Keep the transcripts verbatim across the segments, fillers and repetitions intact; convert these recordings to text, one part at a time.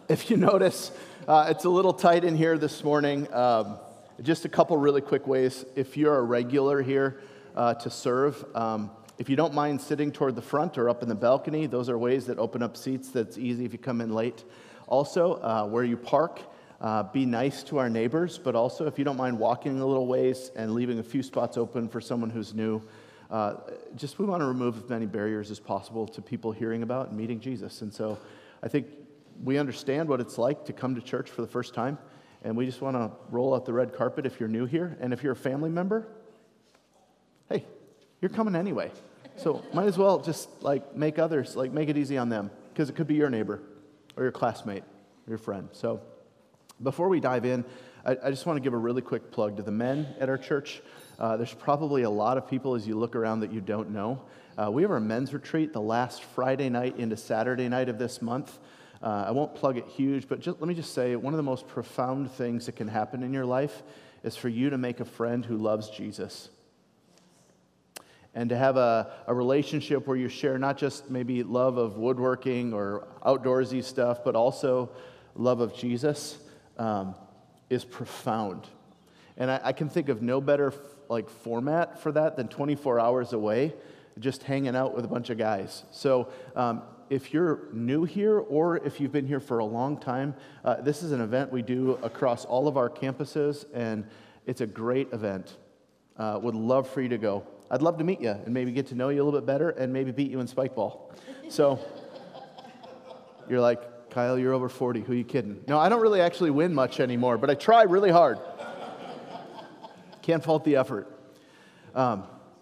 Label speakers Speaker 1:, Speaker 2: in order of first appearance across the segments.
Speaker 1: If you notice, uh, it's a little tight in here this morning. Um, just a couple really quick ways. If you're a regular here uh, to serve, um, if you don't mind sitting toward the front or up in the balcony, those are ways that open up seats that's easy if you come in late. Also, uh, where you park, uh, be nice to our neighbors, but also if you don't mind walking a little ways and leaving a few spots open for someone who's new, uh, just we want to remove as many barriers as possible to people hearing about and meeting Jesus. And so I think we understand what it's like to come to church for the first time, and we just want to roll out the red carpet if you're new here. And if you're a family member, hey, you're coming anyway. So might as well just like make others, like make it easy on them, because it could be your neighbor or your classmate or your friend. So before we dive in, I, I just want to give a really quick plug to the men at our church. Uh, there's probably a lot of people as you look around that you don't know. Uh, we have our men's retreat the last Friday night into Saturday night of this month. Uh, I won't plug it huge, but just, let me just say, one of the most profound things that can happen in your life is for you to make a friend who loves Jesus. And to have a, a relationship where you share not just maybe love of woodworking or outdoorsy stuff, but also love of Jesus um, is profound. And I, I can think of no better like format for that than twenty-four hours away, just hanging out with a bunch of guys. So um, if you're new here or if you've been here for a long time, uh, this is an event we do across all of our campuses, and it's a great event. Uh, would love for you to go. I'd love to meet you and maybe get to know you a little bit better and maybe beat you in spike ball. So you're like, Kyle, you're over forty. Who are you kidding? No, I don't really actually win much anymore, but I try really hard. Can't fault the effort. Um,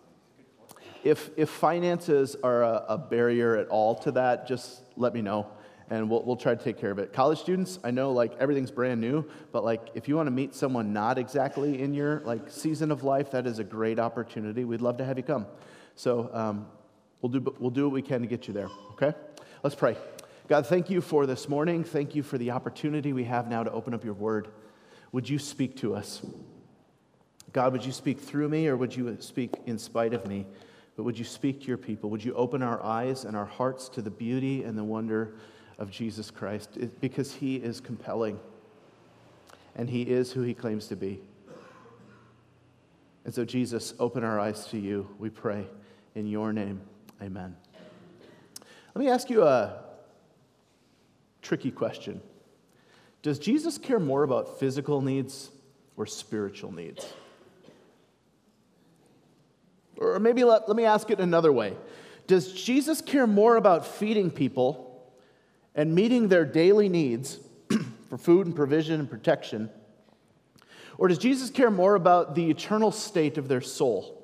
Speaker 1: If if finances are a, a barrier at all to that, just let me know, and we'll we'll try to take care of it. College students, I know like everything's brand new, but like if you want to meet someone not exactly in your like season of life, that is a great opportunity. We'd love to have you come. So um, we'll do we'll do what we can to get you there. Okay, let's pray. God, thank you for this morning. Thank you for the opportunity we have now to open up your Word. Would you speak to us, God? Would you speak through me, or would you speak in spite of me? But would you speak to your people? Would you open our eyes and our hearts to the beauty and the wonder of Jesus Christ? It, because he is compelling, and he is who he claims to be. And so, Jesus, open our eyes to you, we pray. In your name, amen. Let me ask you a tricky question. Does Jesus care more about physical needs or spiritual needs? Or maybe let, let me ask it another way. Does Jesus care more about feeding people and meeting their daily needs for food and provision and protection? Or does Jesus care more about the eternal state of their soul?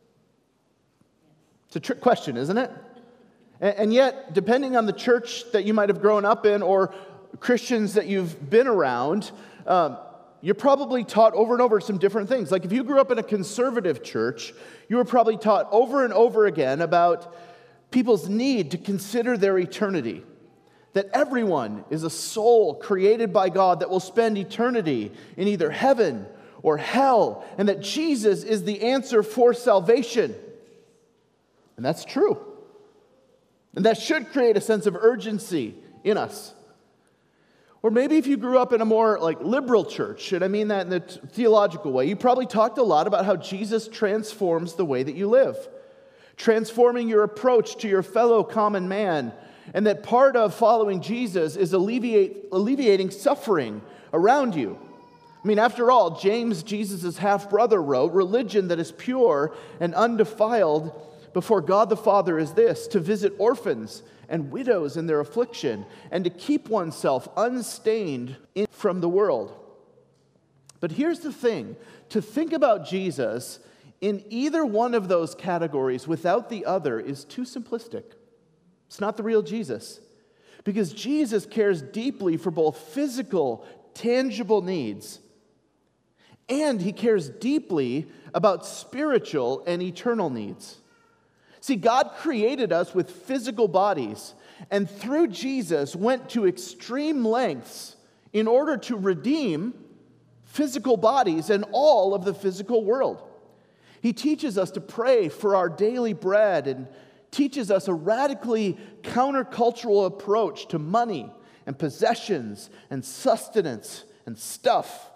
Speaker 1: It's a trick question, isn't it? And, and yet, depending on the church that you might have grown up in or Christians that you've been around, um, you're probably taught over and over some different things. Like if you grew up in a conservative church, you were probably taught over and over again about people's need to consider their eternity. That everyone is a soul created by God that will spend eternity in either heaven or hell, and that Jesus is the answer for salvation. And that's true. And that should create a sense of urgency in us. Or maybe if you grew up in a more like liberal church, and I mean that in the t- theological way, you probably talked a lot about how Jesus transforms the way that you live, transforming your approach to your fellow common man, and that part of following Jesus is alleviate, alleviating suffering around you. I mean, after all, James, Jesus' half-brother, wrote, "Religion that is pure and undefiled before God the Father is this, to visit orphans and widows in their affliction, and to keep oneself unstained in, from the world." But here's the thing. To think about Jesus in either one of those categories without the other is too simplistic. It's not the real Jesus. Because Jesus cares deeply for both physical, tangible needs, and he cares deeply about spiritual and eternal needs. See, God created us with physical bodies, and through Jesus went to extreme lengths in order to redeem physical bodies and all of the physical world. He teaches us to pray for our daily bread and teaches us a radically countercultural approach to money and possessions and sustenance and stuff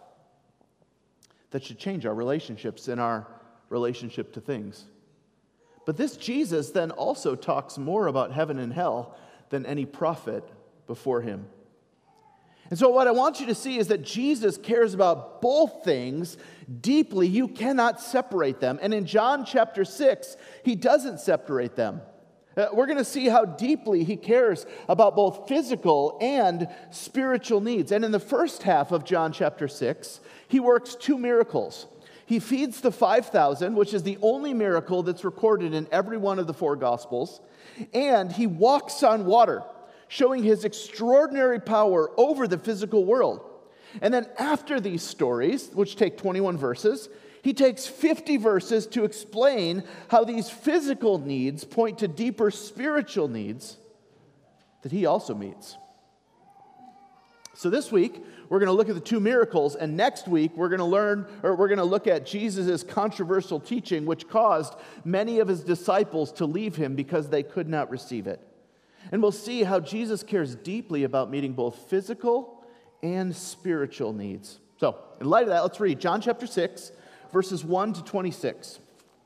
Speaker 1: that should change our relationships and our relationship to things. But this Jesus then also talks more about heaven and hell than any prophet before him. And so what I want you to see is that Jesus cares about both things deeply. You cannot separate them. And in John chapter six, he doesn't separate them. Uh, we're going to see how deeply he cares about both physical and spiritual needs. And in the first half of John chapter six, he works two miracles. He feeds the five thousand, which is the only miracle that's recorded in every one of the four Gospels. And he walks on water, showing his extraordinary power over the physical world. And then after these stories, which take twenty-one verses, he takes fifty verses to explain how these physical needs point to deeper spiritual needs that he also meets. So this week, we're going to look at the two miracles, and next week, we're going to learn, or we're going to look at Jesus' controversial teaching, which caused many of his disciples to leave him because they could not receive it. And we'll see how Jesus cares deeply about meeting both physical and spiritual needs. So, in light of that, let's read John chapter six, verses one to twenty-six.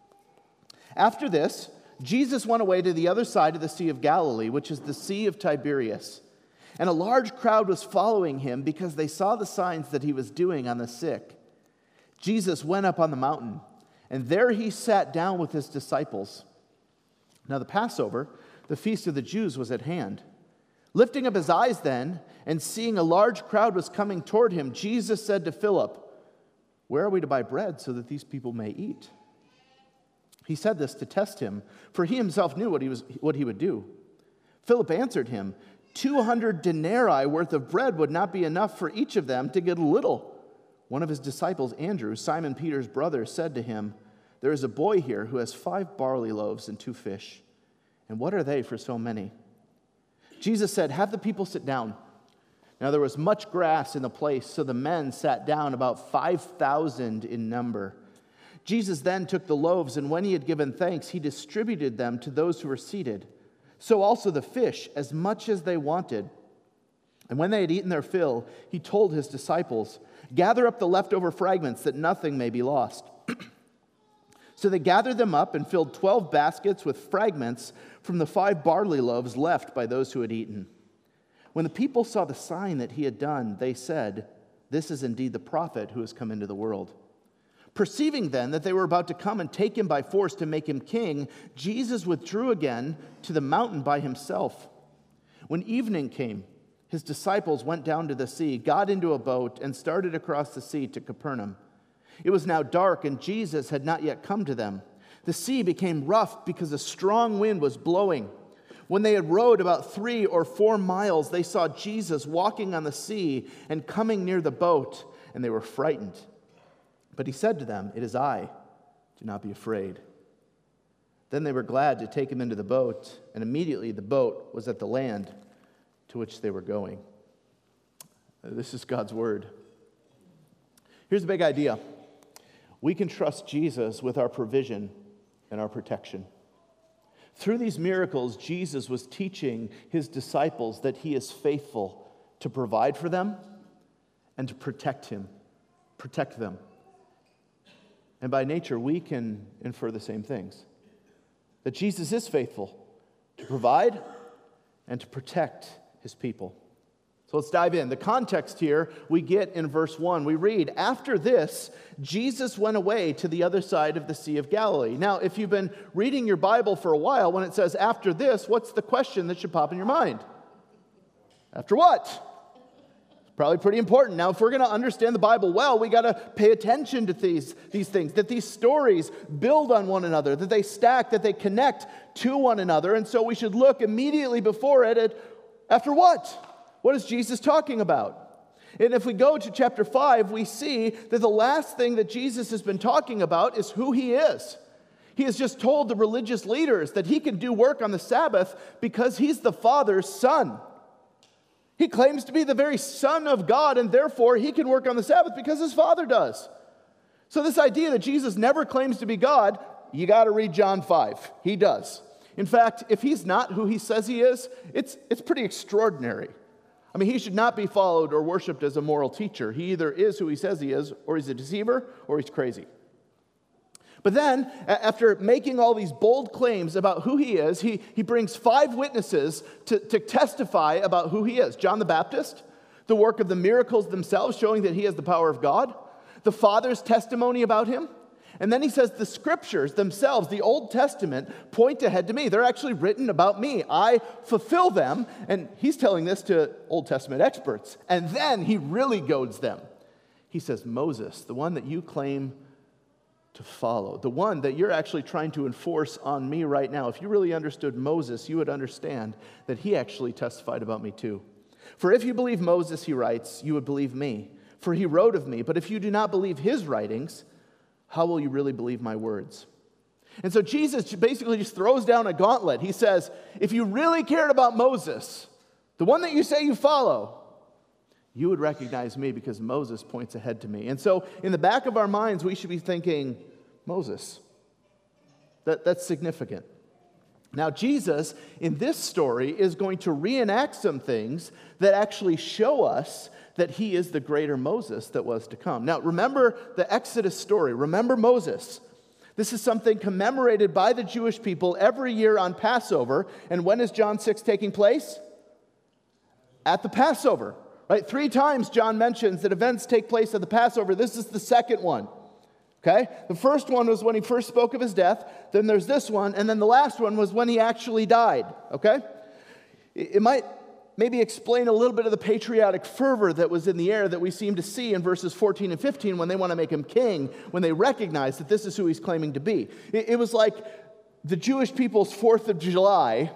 Speaker 1: After this, Jesus went away to the other side of the Sea of Galilee, which is the Sea of Tiberias. And a large crowd was following him because they saw the signs that he was doing on the sick. Jesus went up on the mountain, and there he sat down with his disciples. Now the Passover, the feast of the Jews, was at hand. Lifting up his eyes then, and seeing a large crowd was coming toward him, Jesus said to Philip, "Where are we to buy bread so that these people may eat?" He said this to test him, for he himself knew what he was, what he would do. Philip answered him, Two hundred denarii worth of bread would not be enough for each of them to get a little. One of his disciples, Andrew, Simon Peter's brother, said to him, "There is a boy here who has five barley loaves and two fish. And what are they for so many?" Jesus said, "Have the people sit down." Now there was much grass in the place, so the men sat down, about five thousand in number. Jesus then took the loaves, and when he had given thanks, he distributed them to those who were seated. So also the fish, as much as they wanted. And when they had eaten their fill, he told his disciples, "Gather up the leftover fragments, that nothing may be lost." So they gathered them up and filled twelve baskets with fragments from the five barley loaves left by those who had eaten. When the people saw the sign that he had done, they said, "This is indeed the prophet who has come into the world." Perceiving then that they were about to come and take him by force to make him king, Jesus withdrew again to the mountain by himself. When evening came, his disciples went down to the sea, got into a boat, and started across the sea to Capernaum. It was now dark, and Jesus had not yet come to them. The sea became rough because a strong wind was blowing. When they had rowed about three or four miles, they saw Jesus walking on the sea and coming near the boat, and they were frightened. But he said to them, "It is I. Do not be afraid." Then they were glad to take him into the boat, and immediately the boat was at the land to which they were going. This is God's word. Here's the big idea. We can trust Jesus with our provision and our protection. Through these miracles, Jesus was teaching his disciples that he is faithful to provide for them and to protect him, protect them. And by nature, we can infer the same things. That Jesus is faithful to provide and to protect his people. So let's dive in. The context here we get in verse one. We read, "After this, Jesus went away to the other side of the Sea of Galilee." Now, if you've been reading your Bible for a while, when it says after this, what's the question that should pop in your mind? After what? Probably pretty important. Now, if we're going to understand the Bible well, we got to pay attention to these, these things, that these stories build on one another, that they stack, that they connect to one another. And so we should look immediately before it at after what? What is Jesus talking about? And if we go to chapter five, we see that the last thing that Jesus has been talking about is who he is. He has just told the religious leaders that he can do work on the Sabbath because he's the Father's son. He claims to be the very Son of God, and therefore he can work on the Sabbath because his Father does. So this idea that Jesus never claims to be God, you got to read John five. He does. In fact, if he's not who he says he is, it's, it's pretty extraordinary. I mean, he should not be followed or worshiped as a moral teacher. He either is who he says he is, or he's a deceiver, or he's crazy. But then, after making all these bold claims about who he is, he, he brings five witnesses to, to testify about who he is. John the Baptist, the work of the miracles themselves showing that he has the power of God, the Father's testimony about him, and then he says the scriptures themselves, the Old Testament, point ahead to me. They're actually written about me. I fulfill them, and he's telling this to Old Testament experts. And then he really goads them. He says, Moses, the one that you claim to follow, the one that you're actually trying to enforce on me right now. If you really understood Moses, you would understand that he actually testified about me too. For if you believe Moses, he writes, you would believe me, for he wrote of me. But if you do not believe his writings, how will you really believe my words? And so Jesus basically just throws down a gauntlet. He says, if you really cared about Moses, the one that you say you follow, you would recognize me because Moses points ahead to me. And so in the back of our minds, we should be thinking, Moses. That, that's significant. Now, Jesus, in this story, is going to reenact some things that actually show us that he is the greater Moses that was to come. Now, remember the Exodus story. Remember Moses. This is something commemorated by the Jewish people every year on Passover. And when is John six taking place? At the Passover. Right? Three times John mentions that events take place at the Passover. This is the second one. Okay? The first one was when he first spoke of his death. Then there's this one. And then the last one was when he actually died. Okay? It might maybe explain a little bit of the patriotic fervor that was in the air that we seem to see in verses fourteen and fifteen when they want to make him king, when they recognize that this is who he's claiming to be. It, it was like the Jewish people's fourth of July,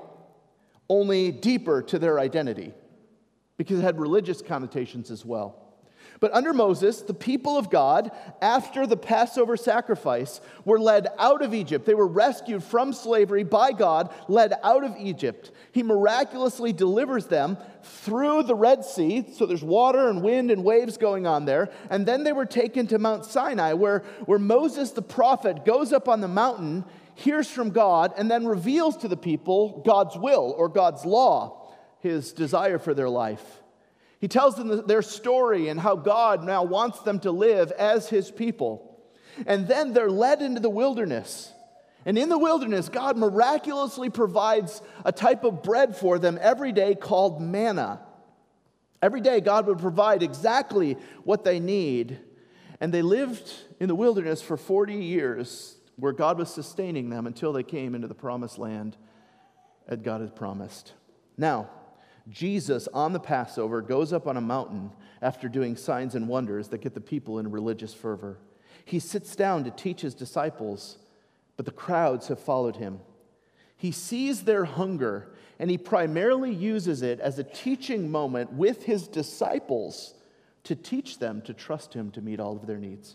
Speaker 1: only deeper to their identity, because it had religious connotations as well. But under Moses, the people of God, after the Passover sacrifice, were led out of Egypt. They were rescued from slavery by God, led out of Egypt. He miraculously delivers them through the Red Sea, so there's water and wind and waves going on there. And then they were taken to Mount Sinai, where, where Moses the prophet goes up on the mountain, hears from God, and then reveals to the people God's will or God's law, his desire for their life. He tells them their story and how God now wants them to live as his people. And then they're led into the wilderness. And in the wilderness, God miraculously provides a type of bread for them every day called manna. Every day, God would provide exactly what they need. And they lived in the wilderness for forty years, where God was sustaining them until they came into the promised land that God had promised. Now, Jesus, on the Passover, goes up on a mountain after doing signs and wonders that get the people in religious fervor. He sits down to teach his disciples, but the crowds have followed him. He sees their hunger, and he primarily uses it as a teaching moment with his disciples to teach them to trust him to meet all of their needs,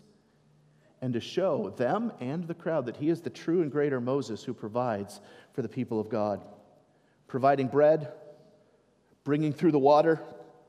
Speaker 1: and to show them and the crowd that he is the true and greater Moses who provides for the people of God. Providing bread, bringing through the water,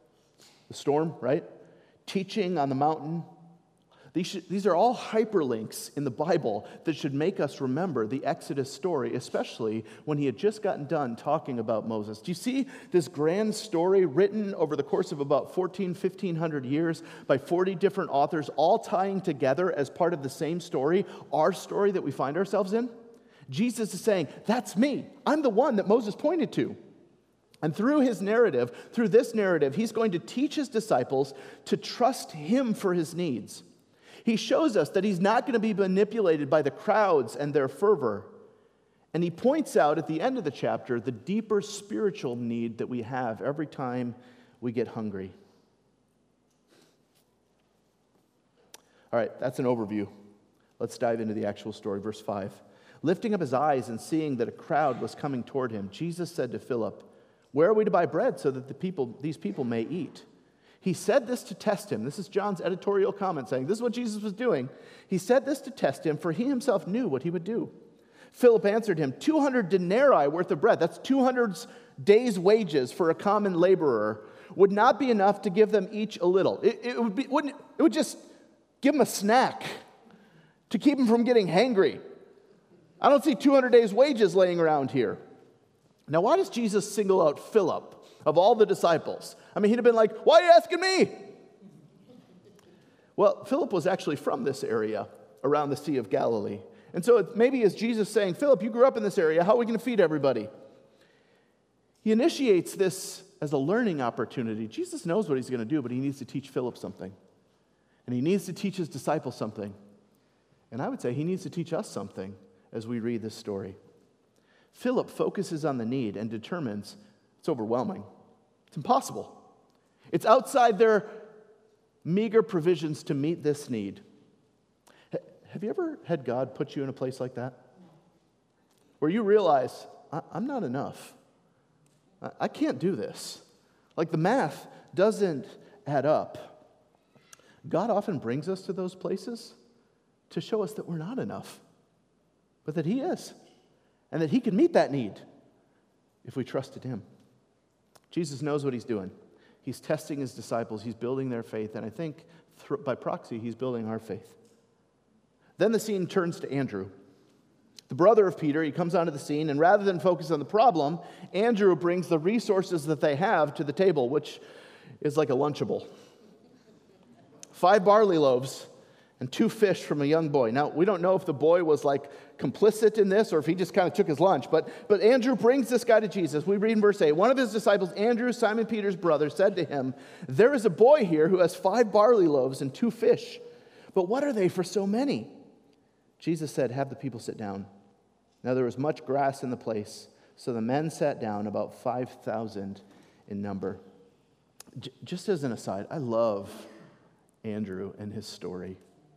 Speaker 1: the storm, right? Teaching on the mountain. These, should, these are all hyperlinks in the Bible that should make us remember the Exodus story, especially when he had just gotten done talking about Moses. Do you see this grand story written over the course of about fourteen, fifteen hundred years by forty different authors, all tying together as part of the same story, our story that we find ourselves in? Jesus is saying, that's me. I'm the one that Moses pointed to. And through his narrative, through this narrative, he's going to teach his disciples to trust him for his needs. He shows us that he's not going to be manipulated by the crowds and their fervor. And he points out at the end of the chapter the deeper spiritual need that we have every time we get hungry. All right, that's an overview. Let's dive into the actual story. Verse five. Lifting up his eyes and seeing that a crowd was coming toward him, Jesus said to Philip, "Where are we to buy bread so that the people, these people may eat?" He said this to test him. This is John's editorial comment saying, this is what Jesus was doing. He said this to test him, for he himself knew what he would do. Philip answered him, two hundred denarii worth of bread, that's two hundred days' wages for a common laborer, would not be enough to give them each a little. It, it, would, be, wouldn't, it would just give them a snack to keep them from getting hangry. I don't see two hundred days' wages laying around here. Now, why does Jesus single out Philip of all the disciples. I mean, he'd have been like, why are you asking me? Well, Philip was actually from this area around the Sea of Galilee. And so it maybe as Jesus saying, Philip, you grew up in this area. How are we going to feed everybody? He initiates this as a learning opportunity. Jesus knows what he's going to do, but he needs to teach Philip something. And he needs to teach his disciples something. And I would say he needs to teach us something as we read this story. Philip focuses on the need and determines it's overwhelming. It's impossible. It's outside their meager provisions to meet this need. Have you ever had God put you in a place like that? Where you realize, I'm not enough. I can't do this. Like the math doesn't add up. God often brings us to those places to show us that we're not enough, but that he is, and that he can meet that need if we trusted him. Jesus knows what he's doing. He's testing his disciples. He's building their faith, and I think th- by proxy, he's building our faith. Then the scene turns to Andrew, the brother of Peter. He comes onto the scene, and rather than focus on the problem, Andrew brings the resources that they have to the table, which is like a Lunchable. Five barley loaves and two fish from a young boy. Now, we don't know if the boy was like complicit in this or if he just kind of took his lunch, but, but Andrew brings this guy to Jesus. We read in verse eight, one of his disciples, Andrew, Simon Peter's brother, said to him, there is a boy here who has five barley loaves and two fish, but what are they for so many? Jesus said, have the people sit down. Now there was much grass in the place, so the men sat down, about five thousand in number. J- just as an aside, I love Andrew and his story.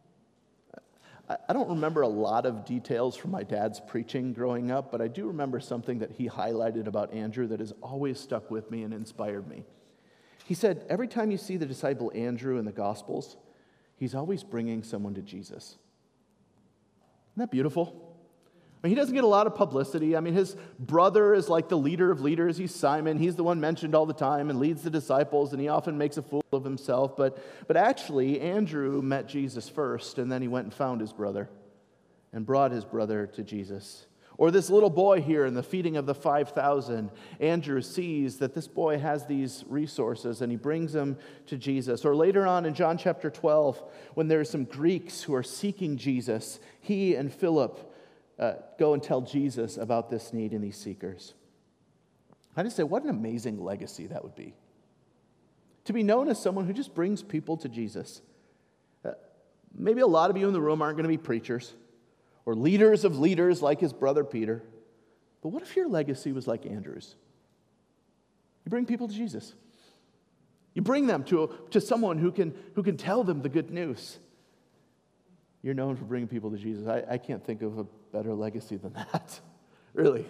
Speaker 1: I, I don't remember a lot of details from my dad's preaching growing up, but I do remember something that he highlighted about Andrew that has always stuck with me and inspired me. He said, every time you see the disciple Andrew in the Gospels, he's always bringing someone to Jesus. Isn't that beautiful? I mean, he doesn't get a lot of publicity. I mean, his brother is like the leader of leaders. He's Simon. He's the one mentioned all the time and leads the disciples, and he often makes a fool of himself. But, but actually, Andrew met Jesus first, and then he went and found his brother and brought his brother to Jesus. Or this little boy here in the feeding of the five thousand, Andrew sees that this boy has these resources and he brings them to Jesus. Or later on in John chapter twelve, when there's some Greeks who are seeking Jesus, he and Philip uh, go and tell Jesus about this need in these seekers. I just say, what an amazing legacy that would be. To be known as someone who just brings people to Jesus. Uh, maybe a lot of you in the room aren't going to be preachers or leaders of leaders like his brother Peter. But what if your legacy was like Andrew's? You bring people to Jesus. You bring them to, a, to someone who can, who can tell them the good news. You're known for bringing people to Jesus. I, I can't think of a better legacy than that, really.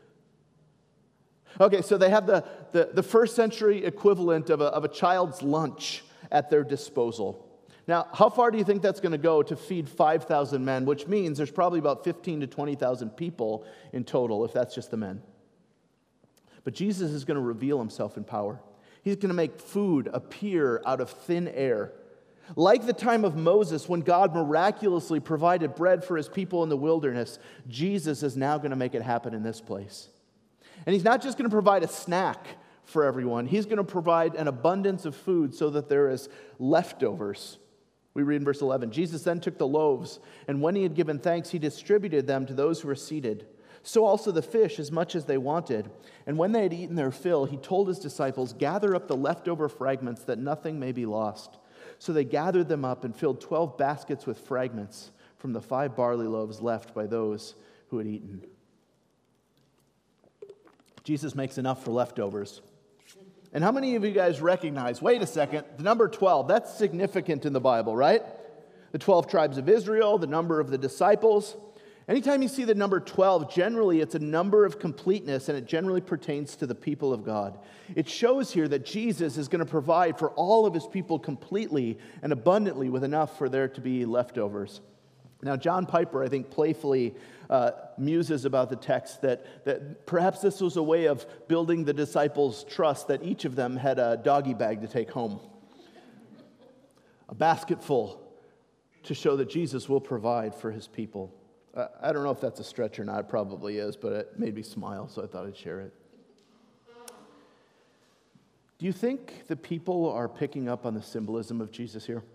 Speaker 1: Okay, so they have the, the, the first century equivalent of a, of a child's lunch at their disposal. Now, how far do you think that's going to go to feed five thousand men, which means there's probably about fifteen to twenty thousand people in total, if that's just the men. But Jesus is going to reveal himself in power. He's going to make food appear out of thin air. Like the time of Moses, when God miraculously provided bread for his people in the wilderness, Jesus is now going to make it happen in this place. And he's not just going to provide a snack for everyone. He's going to provide an abundance of food so that there is leftovers. We read in verse eleven, Jesus then took the loaves, and when he had given thanks, he distributed them to those who were seated. So also the fish, as much as they wanted. And when they had eaten their fill, he told his disciples, gather up the leftover fragments that nothing may be lost. So they gathered them up and filled twelve baskets with fragments from the five barley loaves left by those who had eaten. Jesus makes enough for leftovers. And how many of you guys recognize, wait a second, the number twelve, that's significant in the Bible, right? The twelve tribes of Israel, the number of the disciples. Anytime you see the number twelve, generally it's a number of completeness, and it generally pertains to the people of God. It shows here that Jesus is going to provide for all of his people completely and abundantly with enough for there to be leftovers. Now, John Piper, I think, playfully uh, muses about the text that, that perhaps this was a way of building the disciples' trust that each of them had a doggy bag to take home. A basket full to show that Jesus will provide for his people. Uh, I don't know if that's a stretch or not. It probably is, but it made me smile, so I thought I'd share it. Do you think the people are picking up on the symbolism of Jesus here?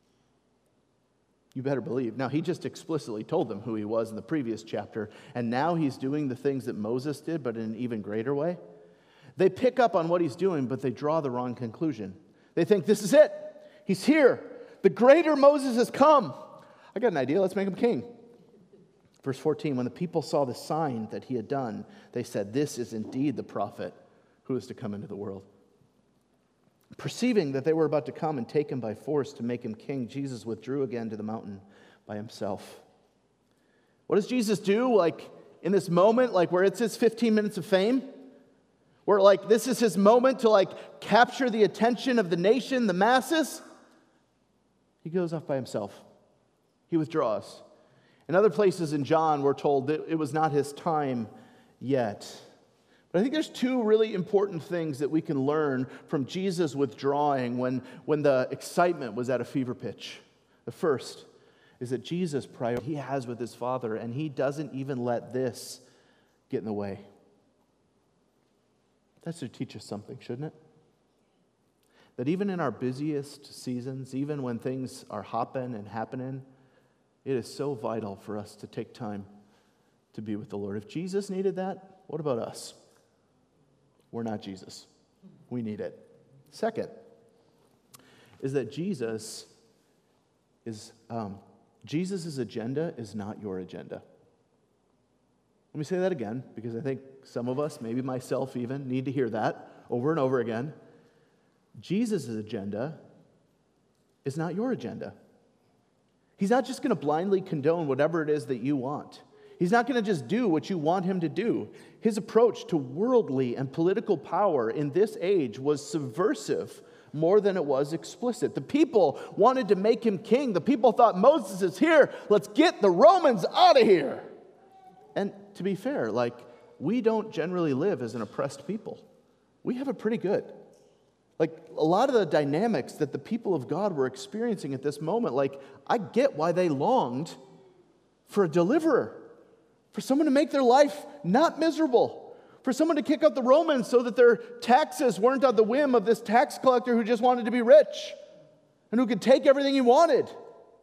Speaker 1: You better believe. Now, he just explicitly told them who he was in the previous chapter, and now he's doing the things that Moses did, but in an even greater way. They pick up on what he's doing, but they draw the wrong conclusion. They think, this is it. He's here. The greater Moses has come. I got an idea. Let's make him king. Verse fourteen, when the people saw the sign that he had done, they said, this is indeed the prophet who is to come into the world. Perceiving that they were about to come and take him by force to make him king, Jesus withdrew again to the mountain by himself. What does Jesus do, like, in this moment, like, where it's his fifteen minutes of fame? Where, like, this is his moment to, like, capture the attention of the nation, the masses? He goes off by himself. He withdraws. In other places in John, we're told that it was not his time yet. But I think there's two really important things that we can learn from Jesus withdrawing when, when the excitement was at a fever pitch. The first is that Jesus prior he has with his Father, and he doesn't even let this get in the way. That should teach us something, shouldn't it? That even in our busiest seasons, even when things are hopping and happening, it is so vital for us to take time to be with the Lord. If Jesus needed that, what about us? We're not Jesus. We need it. Second is that Jesus is um, Jesus' agenda is not your agenda. Let me say that again, because I think some of us, maybe myself even, need to hear that over and over again. Jesus' agenda is not your agenda. He's not just going to blindly condone whatever it is that you want. He's not going to just do what you want him to do. His approach to worldly and political power in this age was subversive more than it was explicit. The people wanted to make him king. The people thought, Moses is here. Let's get the Romans out of here. And to be fair, like, we don't generally live as an oppressed people. We have it pretty good. Like, a lot of the dynamics that the people of God were experiencing at this moment, like, I get why they longed for a deliverer. For someone to make their life not miserable. For someone to kick out the Romans so that their taxes weren't on the whim of this tax collector who just wanted to be rich and who could take everything he wanted.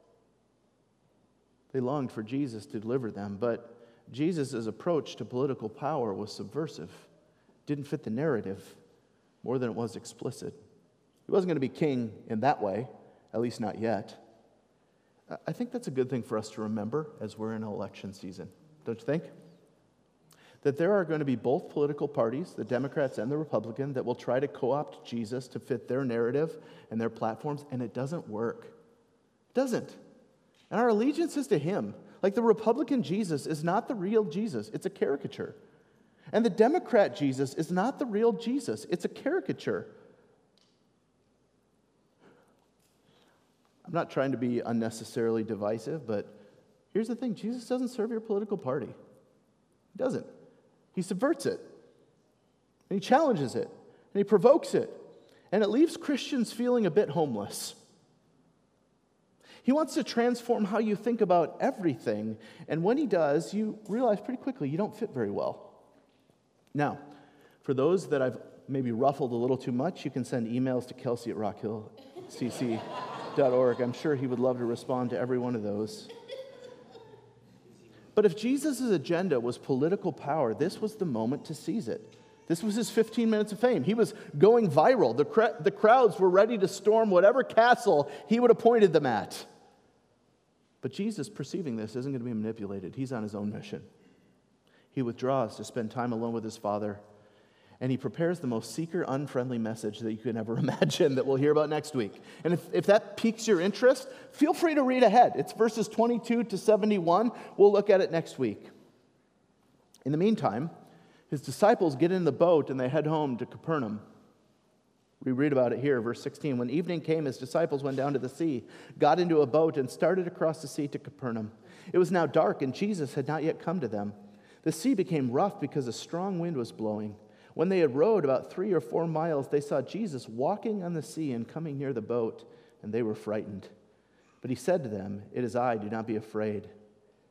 Speaker 1: They longed for Jesus to deliver them, but Jesus' approach to political power was subversive. Didn't fit the narrative more than it was explicit. He wasn't going to be king in that way, at least not yet. I think that's a good thing for us to remember as we're in an election season. Don't you think? That there are going to be both political parties, the Democrats and the Republican, that will try to co-opt Jesus to fit their narrative and their platforms, and it doesn't work. It doesn't. And our allegiance is to him. Like, the Republican Jesus is not the real Jesus. It's a caricature. And the Democrat Jesus is not the real Jesus. It's a caricature. I'm not trying to be unnecessarily divisive, but here's the thing. Jesus doesn't serve your political party. He doesn't. He subverts it. And he challenges it. And he provokes it. And it leaves Christians feeling a bit homeless. He wants to transform how you think about everything. And when he does, you realize pretty quickly you don't fit very well. Now, for those that I've maybe ruffled a little too much, you can send emails to Kelsey at rock hill c c dot org. I'm sure he would love to respond to every one of those. But if Jesus' agenda was political power, this was the moment to seize it. This was his fifteen minutes of fame. He was going viral. The, cr- the crowds were ready to storm whatever castle he would have pointed them at. But Jesus, perceiving this, isn't going to be manipulated. He's on his own mission. He withdraws to spend time alone with his Father, and he prepares the most seeker, unfriendly message that you can ever imagine that we'll hear about next week. And if, if that piques your interest, feel free to read ahead. It's verses twenty-two to seventy-one. We'll look at it next week. In the meantime, his disciples get in the boat and they head home to Capernaum. We read about it here, verse sixteen. When evening came, his disciples went down to the sea, got into a boat, and started across the sea to Capernaum. It was now dark, and Jesus had not yet come to them. The sea became rough because a strong wind was blowing. When they had rowed about three or four miles, they saw Jesus walking on the sea and coming near the boat, and they were frightened. But he said to them, "It is I, do not be afraid."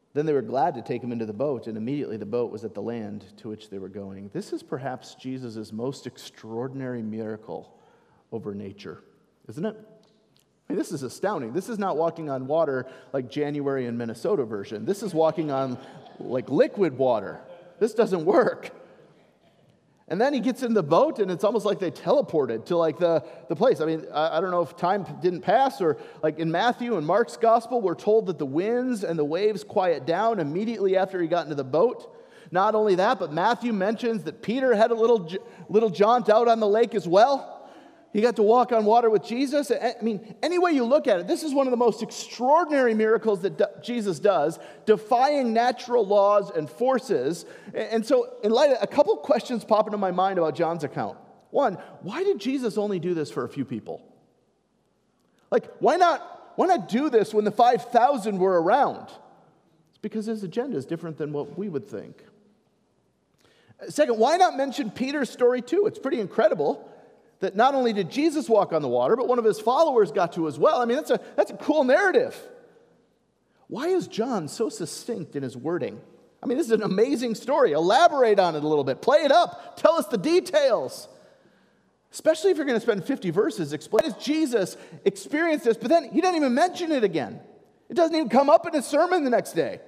Speaker 1: Then they were glad to take him into the boat, and immediately the boat was at the land to which they were going. This is perhaps Jesus' most extraordinary miracle over nature, isn't it? I mean, this is astounding. This is not walking on water like January in Minnesota version. This is walking on like liquid water. This doesn't work. And then he gets in the boat, and it's almost like they teleported to like the, the place. I mean, I, I don't know if time didn't pass, or like in Matthew and Mark's gospel, we're told that the winds and the waves quiet down immediately after he got into the boat. Not only that, but Matthew mentions that Peter had a little, little jaunt out on the lake as well. He got to walk on water with Jesus. I mean, any way you look at it, this is one of the most extraordinary miracles that Jesus does, defying natural laws and forces. And so, in light of a couple questions pop into my mind about John's account. One, why did Jesus only do this for a few people? Like, why not, why not do this when the five thousand were around? It's because his agenda is different than what we would think. Second, why not mention Peter's story too? It's pretty incredible that not only did Jesus walk on the water, but one of his followers got to as well. I mean, that's a, that's a cool narrative. Why is John so succinct in his wording? I mean, this is an amazing story. Elaborate on it a little bit. Play it up. Tell us the details. Especially if you're going to spend fifty verses. Explain as Jesus experienced this, but then he doesn't even mention it again. It doesn't even come up in his sermon the next day.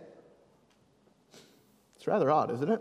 Speaker 1: It's rather odd, isn't it?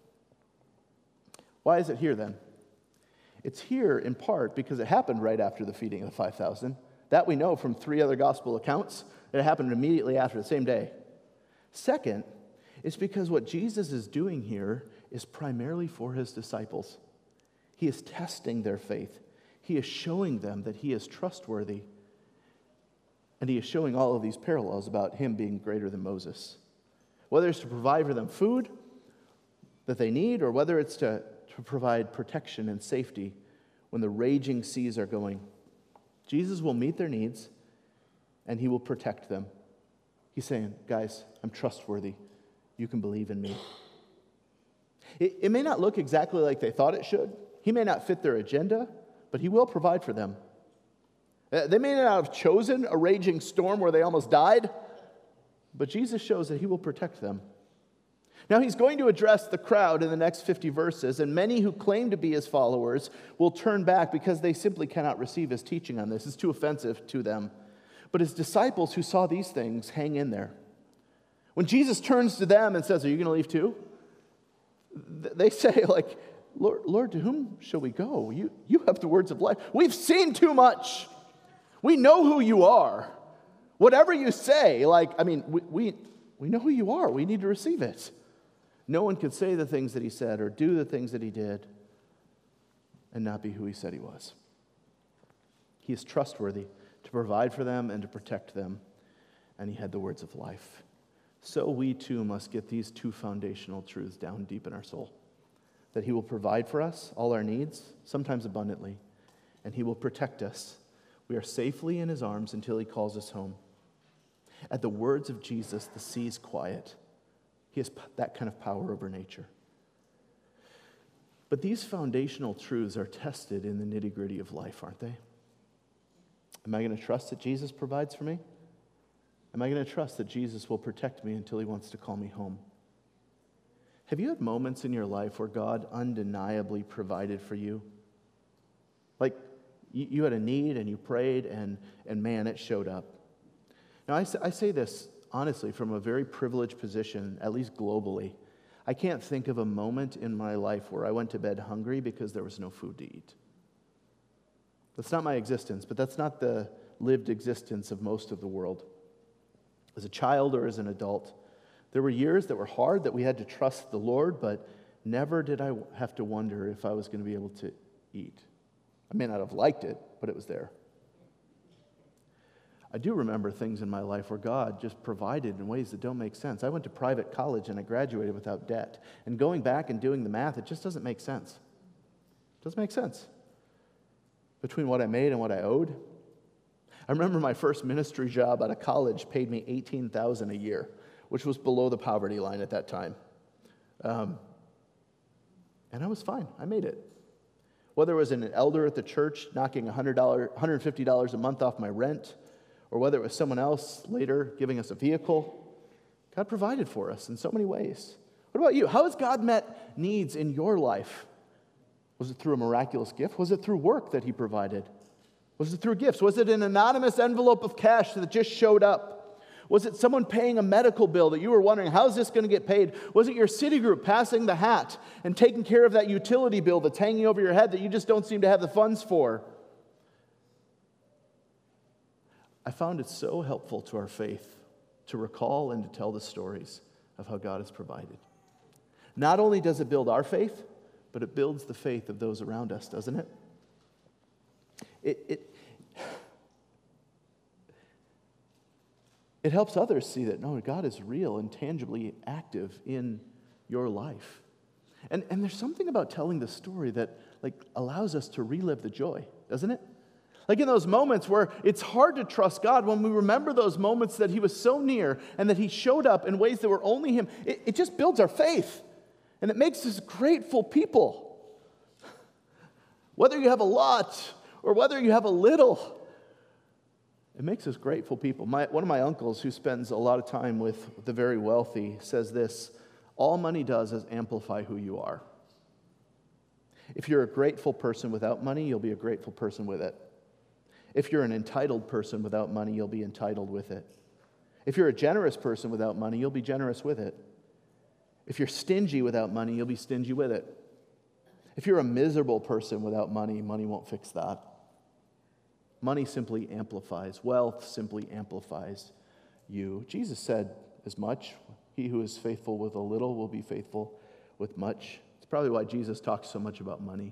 Speaker 1: Why is it here then? It's here in part because it happened right after the feeding of the five thousand. That we know from three other gospel accounts. It happened immediately after, the same day. Second, it's because what Jesus is doing here is primarily for his disciples. He is testing their faith. He is showing them that he is trustworthy. And he is showing all of these parallels about him being greater than Moses. Whether it's to provide for them food that they need, or whether it's to to provide protection and safety when the raging seas are going. Jesus will meet their needs, and he will protect them. He's saying, guys, I'm trustworthy. You can believe in me. It, it may not look exactly like they thought it should. He may not fit their agenda, but he will provide for them. Uh, They may not have chosen a raging storm where they almost died, but Jesus shows that he will protect them. Now he's going to address the crowd in the next fifty verses, and many who claim to be his followers will turn back because they simply cannot receive his teaching on this. It's too offensive to them. But his disciples who saw these things hang in there. When Jesus turns to them and says, "Are you going to leave too?" They say, like, Lord, Lord, to whom shall we go? You, you have the words of life. We've seen too much. We know who you are. Whatever you say, like, I mean, we, we, we know who you are. We need to receive it. No one could say the things that he said or do the things that he did and not be who he said he was. He is trustworthy to provide for them and to protect them, and he had the words of life. So we too must get these two foundational truths down deep in our soul. That he will provide for us all our needs, sometimes abundantly, and he will protect us. We are safely in his arms until he calls us home. At the words of Jesus, the sea's quiet. He has that kind of power over nature. But these foundational truths are tested in the nitty-gritty of life, aren't they? Am I going to trust that Jesus provides for me? Am I going to trust that Jesus will protect me until he wants to call me home? Have you had moments in your life where God undeniably provided for you? Like, you, you had a need and you prayed, and, and man, it showed up. Now, I, I say this honestly, from a very privileged position, at least globally. I can't think of a moment in my life where I went to bed hungry because there was no food to eat. That's not my existence, but that's not the lived existence of most of the world. As a child or as an adult, there were years that were hard, that we had to trust the Lord, but never did I have to wonder if I was going to be able to eat. I may not have liked it, but it was there. I do remember things in my life where God just provided in ways that don't make sense. I went to private college and I graduated without debt. And going back and doing the math, it just doesn't make sense. It doesn't make sense. Between what I made and what I owed. I remember my first ministry job out of college paid me eighteen thousand dollars a year, which was below the poverty line at that time. Um, and I was fine. I made it. Whether it was an elder at the church knocking one hundred dollars, one hundred fifty dollars a month off my rent, or whether it was someone else later giving us a vehicle, God provided for us in so many ways. What about you? How has God met needs in your life? Was it through a miraculous gift? Was it through work that he provided? Was it through gifts? Was it an anonymous envelope of cash that just showed up? Was it someone paying a medical bill that you were wondering, how's this going to get paid? Was it your city group passing the hat and taking care of that utility bill that's hanging over your head that you just don't seem to have the funds for? I found it so helpful to our faith to recall and to tell the stories of how God has provided. Not only does it build our faith, but it builds the faith of those around us, doesn't it? It, it, it helps others see that, no, God is real and tangibly active in your life. And, and there's something about telling the story that like allows us to relive the joy, doesn't it? Like in those moments where it's hard to trust God, when we remember those moments that he was so near and that he showed up in ways that were only him, it, it just builds our faith. And it makes us grateful people. Whether you have a lot or whether you have a little, it makes us grateful people. My, one of my uncles, who spends a lot of time with the very wealthy, says this: all money does is amplify who you are. If you're a grateful person without money, you'll be a grateful person with it. If you're an entitled person without money, you'll be entitled with it. If you're a generous person without money, you'll be generous with it. If you're stingy without money, you'll be stingy with it. If you're a miserable person without money, money won't fix that. Money simply amplifies. Wealth simply amplifies you. Jesus said as much. He who is faithful with a little will be faithful with much. It's probably why Jesus talks so much about money.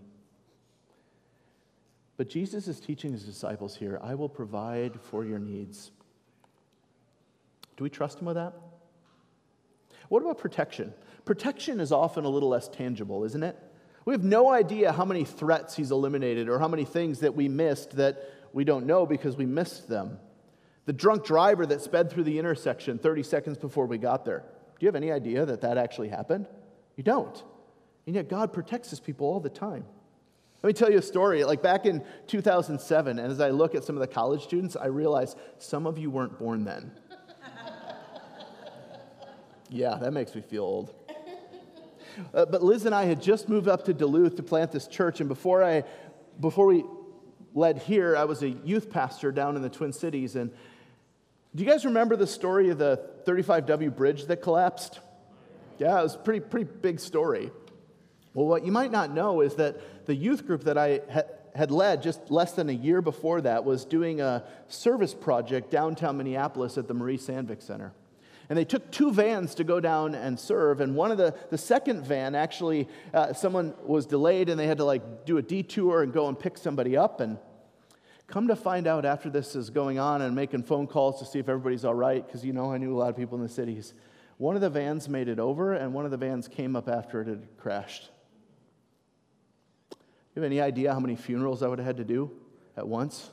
Speaker 1: But Jesus is teaching his disciples here, I will provide for your needs. Do we trust him with that? What about protection? Protection is often a little less tangible, isn't it? We have no idea how many threats he's eliminated or how many things that we missed that we don't know because we missed them. The drunk driver that sped through the intersection thirty seconds before we got there. Do you have any idea that that actually happened? You don't. And yet God protects his people all the time. Let me tell you a story. Like back in two thousand seven, and as I look at some of the college students, I realize some of you weren't born then. Yeah, that makes me feel old. Uh, but Liz and I had just moved up to Duluth to plant this church, and before I, before we led here, I was a youth pastor down in the Twin Cities. And do you guys remember the story of the thirty-five W bridge that collapsed? Yeah, it was a pretty pretty big story. Well, what you might not know is that the youth group that I ha- had led just less than a year before that was doing a service project downtown Minneapolis at the Marie Sandvik Center. And they took two vans to go down and serve, and one of the, the second van, actually, uh, someone was delayed, and they had to like do a detour and go and pick somebody up. And come to find out after this is going on and making phone calls to see if everybody's all right, because, you know, I knew a lot of people in the cities. One of the vans made it over, and one of the vans came up after it had crashed. You have any idea how many funerals I would have had to do at once?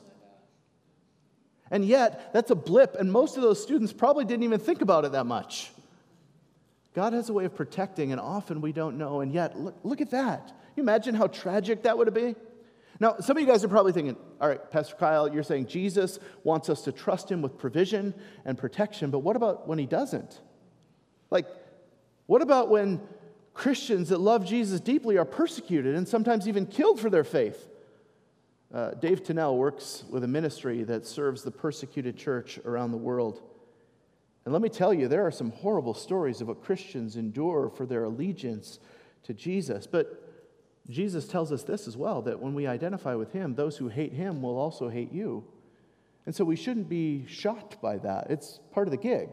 Speaker 1: And yet, that's a blip, and most of those students probably didn't even think about it that much. God has a way of protecting, and often we don't know, and yet, look, look at that. Can you imagine how tragic that would be? Now, some of you guys are probably thinking, all right, Pastor Kyle, you're saying Jesus wants us to trust him with provision and protection, but what about when he doesn't? Like, what about when Christians that love Jesus deeply are persecuted and sometimes even killed for their faith? Uh, Dave Tennell works with a ministry that serves the persecuted church around the world. And let me tell you, there are some horrible stories of what Christians endure for their allegiance to Jesus. But Jesus tells us this as well, that when we identify with him, those who hate him will also hate you. And so we shouldn't be shocked by that. It's part of the gig.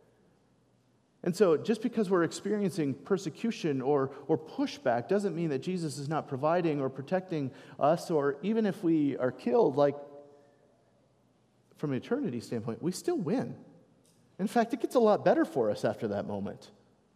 Speaker 1: And so just because we're experiencing persecution or, or pushback doesn't mean that Jesus is not providing or protecting us, or even if we are killed, like from an eternity standpoint, we still win. In fact, it gets a lot better for us after that moment.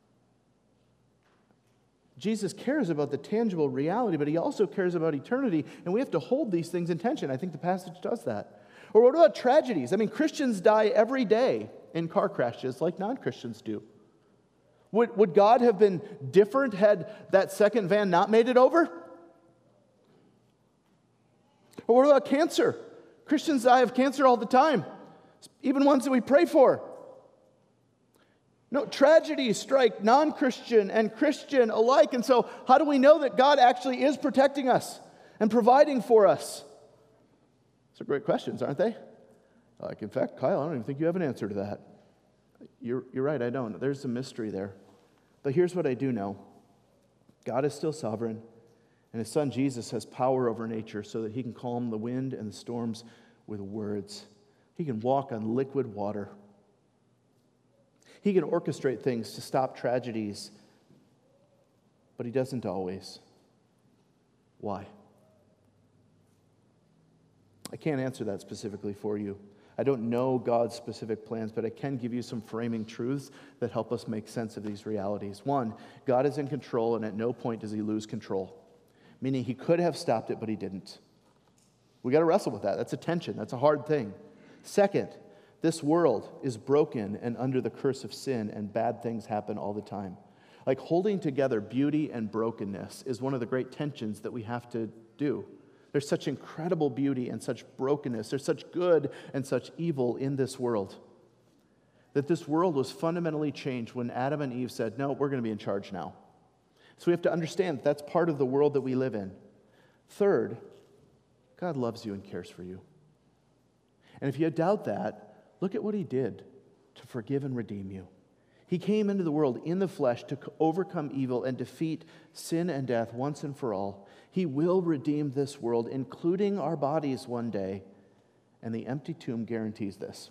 Speaker 1: Jesus cares about the tangible reality, but he also cares about eternity, and we have to hold these things in tension. I think the passage does that. Or what about tragedies? I mean, Christians die every day in car crashes like non-Christians do. Would, would God have been different had that second van not made it over? Or what about cancer? Christians die of cancer all the time, even ones that we pray for. No, tragedies strike non-Christian and Christian alike. And so how do we know that God actually is protecting us and providing for us? Those are great questions, aren't they? Like, in fact, Kyle, I don't even think you have an answer to that. You're, you're right, I don't. There's a mystery there. But here's what I do know. God is still sovereign, and his son Jesus has power over nature so that he can calm the wind and the storms with words. He can walk on liquid water. He can orchestrate things to stop tragedies, but he doesn't always. Why? I can't answer that specifically for you. I don't know God's specific plans, but I can give you some framing truths that help us make sense of these realities. One, God is in control, and at no point does he lose control, meaning he could have stopped it, but he didn't. We got to wrestle with that. That's a tension. That's a hard thing. Second, this world is broken and under the curse of sin, and bad things happen all the time. Like, holding together beauty and brokenness is one of the great tensions that we have to do. There's such incredible beauty and such brokenness. There's such good and such evil in this world. That this world was fundamentally changed when Adam and Eve said, no, we're going to be in charge now. So we have to understand that that's part of the world that we live in. Third, God loves you and cares for you. And if you doubt that, look at what he did to forgive and redeem you. He came into the world in the flesh to overcome evil and defeat sin and death once and for all. He will redeem this world, including our bodies one day, and the empty tomb guarantees this.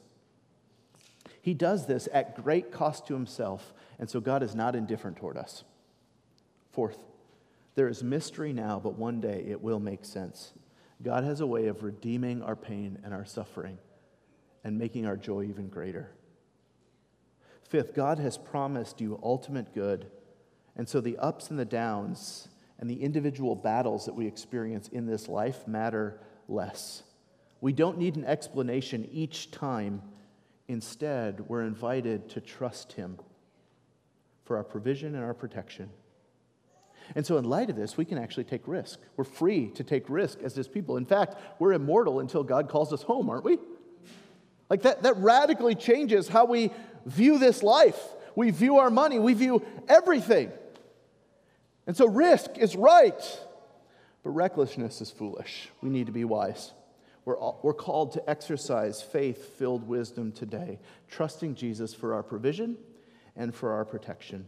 Speaker 1: He does this at great cost to himself, and so God is not indifferent toward us. Fourth, there is mystery now, but one day it will make sense. God has a way of redeeming our pain and our suffering and making our joy even greater. Fifth, God has promised you ultimate good, and so the ups and the downs and the individual battles that we experience in this life matter less. We don't need an explanation each time. Instead, we're invited to trust him for our provision and our protection. And so in light of this, we can actually take risk. We're free to take risk as his people. In fact, we're immortal until God calls us home, aren't we? Like that, that radically changes how we view this life. We view our money. We view everything. And so risk is right, but recklessness is foolish. We need to be wise. We're, all, we're called to exercise faith-filled wisdom today, trusting Jesus for our provision and for our protection.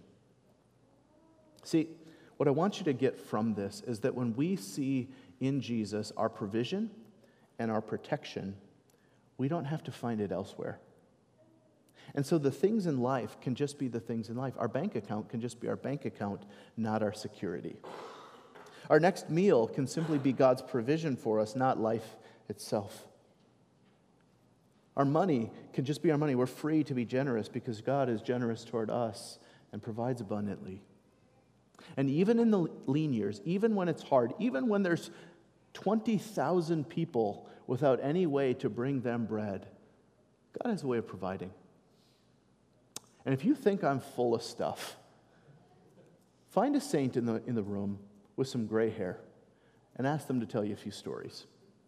Speaker 1: See, what I want you to get from this is that when we see in Jesus our provision and our protection, we don't have to find it elsewhere. And so the things in life can just be the things in life. Our bank account can just be our bank account, not our security. Our next meal can simply be God's provision for us, not life itself. Our money can just be our money. We're free to be generous because God is generous toward us and provides abundantly. And even in the lean years, even when it's hard, even when there's twenty thousand people without any way to bring them bread, God has a way of providing. And if you think I'm full of stuff, find a saint in the, in the room with some gray hair and ask them to tell you a few stories.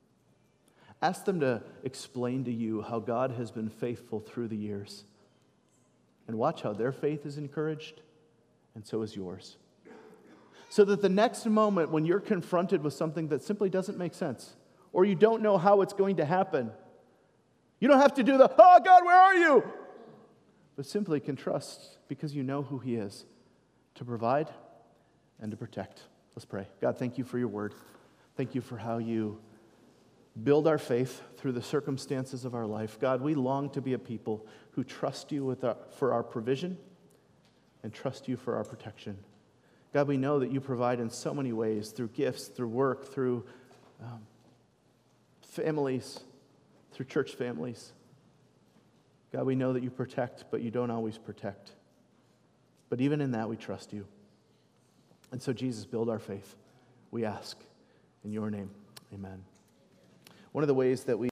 Speaker 1: Ask them to explain to you how God has been faithful through the years. And watch how their faith is encouraged, and so is yours. So that the next moment when you're confronted with something that simply doesn't make sense, or you don't know how it's going to happen, you don't have to do the, oh God, where are you? But simply can trust because you know who he is to provide and to protect. Let's pray. God, thank you for your word. Thank you for how you build our faith through the circumstances of our life. God, we long to be a people who trust you with our, for our provision and trust you for our protection. God, we know that you provide in so many ways, through gifts, through work, through um, families, through church families. God, we know that you protect, but you don't always protect. But even in that, we trust you. And so, Jesus, build our faith, we ask. In your name, amen. One of the ways that we